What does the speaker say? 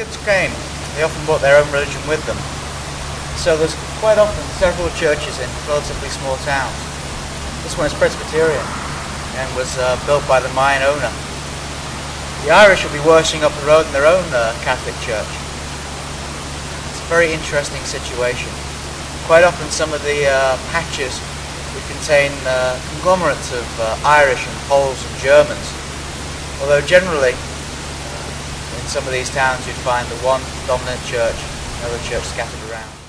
migrants came, they often brought their own religion with them. So there's quite often several churches in relatively small towns. This one is Presbyterian and was built by the Mayan owner. The Irish will be worshipping up the road in their own Catholic church. It's a very interesting situation. Quite often some of the patches would contain conglomerates of Irish and Poles and Germans, although generally in some of these towns you'd find the one dominant church, another church scattered around.